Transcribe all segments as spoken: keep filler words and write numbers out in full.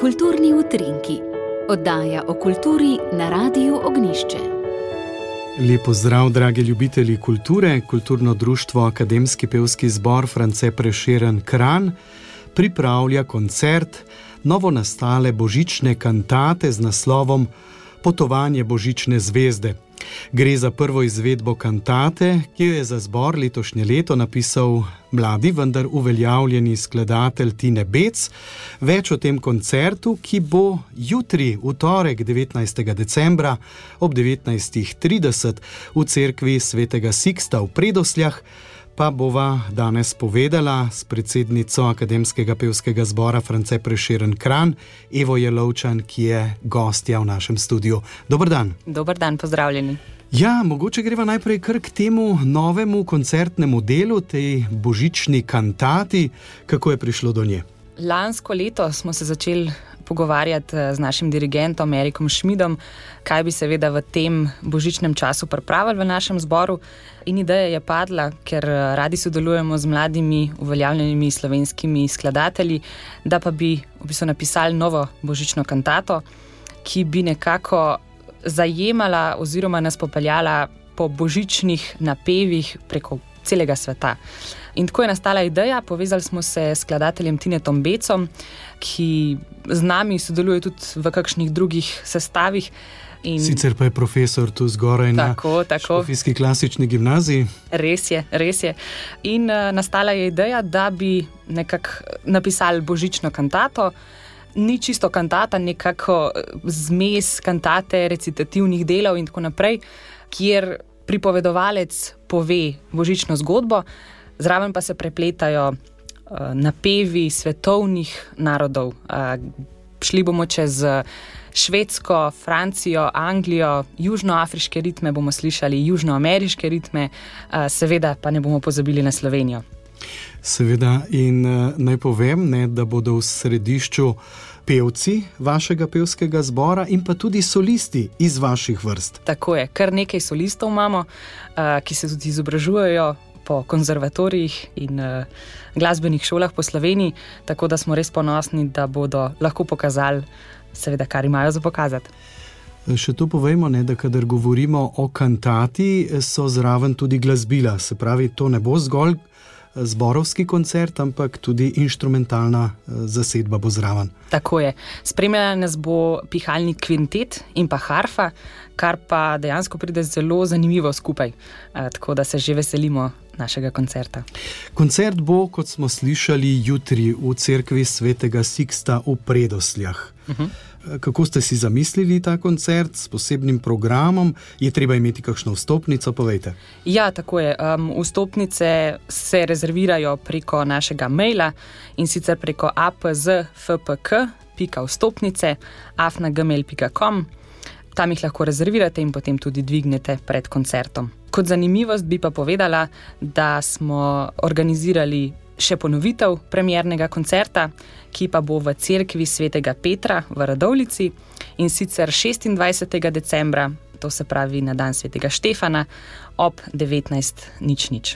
Kulturni utrinki, oddaja o kulturi na Radiu Ognjišče. Lep pozdrav, dragi ljubitelji kulture. Kulturno društvo Akademski pevski zbor France Prešeren Kranj pripravlja koncert novonastale božične kantate z naslovom Potovanje božične zvezde. Gre za prvo izvedbo kantate, ki jo je za zbor letošnje leto napisal mladi, vendar uveljavljeni skladatelj Tine Bec. Več o tem koncertu, ki bo jutri, v torek, devetnajstega decembra ob devetnajstih trideset v cerkvi svetega Siksta v Predosljah, pa bova danes povedala s predsednico Akademskega pevskega zbora France Prešeren Kranj, Evo Jelovčan, ki je gostja v našem studiu. Dober dan. Dober dan, pozdravljeni. Ja, mogoče greva najprej kar k temu novemu koncertnemu delu, tej božični kantati. Kako je prišlo do nje? Lansko leto smo se začeli pogovarjati z našim dirigentom Erikom Šmidom, kaj bi seveda v tem božičnem času pripravili v našem zboru. In ideja je padla, ker radi sodelujemo z mladimi uveljavljenimi slovenskimi skladatelji, da pa bi v bistvu napisali novo božično kantato, ki bi nekako zajemala oziroma nas popeljala po božičnih napevih preko celega sveta. In tako je nastala ideja, povezali smo se s skladateljem Tinetom Becom, ki z nami sodeluje tudi v kakšnih drugih sestavih. In sicer pa je profesor tu zgoraj tako, na tako. Škofijski klasični gimnaziji. Res je, res je. In uh, nastala je ideja, da bi nekako napisali božično kantato. Ni čisto kantata, nekako zmes kantate, recitativnih delov in tako naprej, kjer pripovedovalec pove božično zgodbo, zraven pa se prepletajo uh, napevi svetovnih narodov. Uh, šli bomo čez Švedsko, Francijo, Anglijo, južnoafriške ritme bomo slišali, južnoameriške ritme, uh, seveda pa ne bomo pozabili na Slovenijo. Seveda, in uh, naj povem, ne, da bodo v središču pevci vašega pevskega zbora in pa tudi solisti iz vaših vrst. Tako je, kar nekaj solistov imamo, uh, ki se tudi izobražujejo po konzervatorijih in uh, glasbenih šolah po Sloveniji, tako da smo res ponosni, da bodo lahko pokazali, seveda, kar imajo za pokazati. Še to povejmo, ne, da kadar govorimo o kantati, so zraven tudi glasbila, se pravi, to ne bo zgolj zborovski koncert, ampak tudi inštrumentalna zasedba bo zraven. Tako je. Spremljala nas bo pihalni kvintet in pa harfa, kar pa dejansko pride zelo zanimivo skupaj. Tako da se že veselimo našega koncerta. Koncert bo, kot smo slišali, jutri v cerkvi svetega Siksta v Predosljah. Uh-huh. Kako ste si zamislili ta koncert s posebnim programom? Je treba imeti kakšno vstopnico, povejte. Ja, tako je. Um, vstopnice se rezervirajo preko našega maila in sicer preko apzfpk pika vstopnice afna gmail pika com. Tam jih lahko rezervirate in potem tudi dvignete pred koncertom. Kot zanimivost bi pa povedala, da smo organizirali še ponovitev premiernega koncerta, ki pa bo v cerkvi svetega Petra v Radovljici in sicer šestindvajsetega decembra, to se pravi na dan svetega Štefana, ob devetnajst nič nič.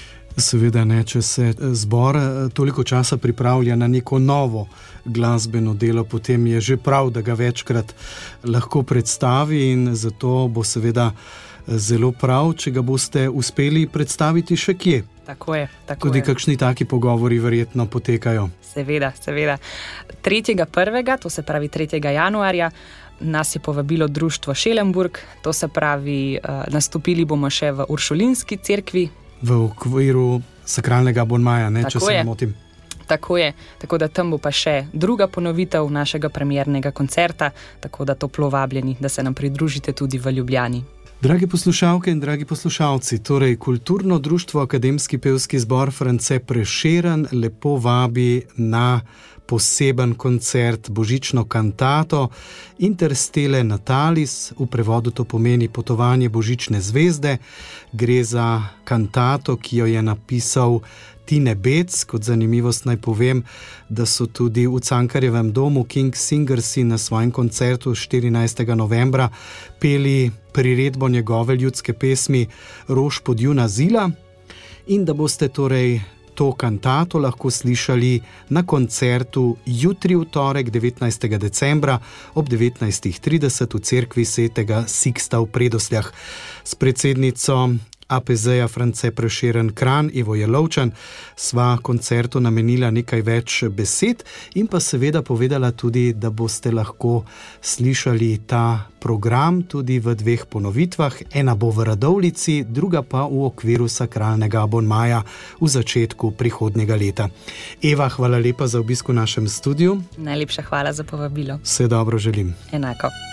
Seveda ne, če se zbor toliko časa pripravlja na neko novo glasbeno delo, potem je že prav, da ga večkrat lahko predstavi in zato bo seveda zelo prav, če ga boste uspeli predstaviti še kje. Tako je, tako Tudi je. kakšni taki pogovori verjetno potekajo. Seveda, seveda. tretjega prvega, to se pravi tretjega januarja, nas je povabilo društvo Šelenburg, to se pravi, nastopili bomo še v Uršulinski cerkvi. V okviru sakralnega abonmaja, ne, če se ne motim. Tako je, tako da tam bo pa še druga ponovitev našega premiernega koncerta, tako da toplo vabljeni, da se nam pridružite tudi v Ljubljani. Dragi poslušalke in dragi poslušalci, torej Kulturno društvo Akademski pevski zbor France Prešeren lepo vabi na poseben koncert, božično kantato Interstele Natalis, v prevodu to pomeni Potovanje božične zvezde. Gre za kantato, ki jo je napisal Tine Bec. Kot zanimivost naj povem, da so tudi v Cankarjevem domu King Singersi na svojem koncertu štirinajstega novembra peli priredbo njegove ljudske pesmi Rož pod juna zila in da boste torej to kantato lahko slišali na koncertu jutri v torek, devetnajstega decembra ob devetnajstih trideset v cerkvi svetega Siksta v Predosljah. S predsednico A P Z-ja France Prešeren Kranj, Ivo Jelovčan, sva koncertu namenila nekaj več besed in pa seveda povedala tudi, da boste lahko slišali ta program tudi v dveh ponovitvah. Ena bo v Radovljici, druga pa v okviru sakralnega abonmaja v začetku prihodnjega leta. Eva, hvala lepa za obisk v našem studiu. Najlepša hvala za povabilo. Vse dobro želim. Enako.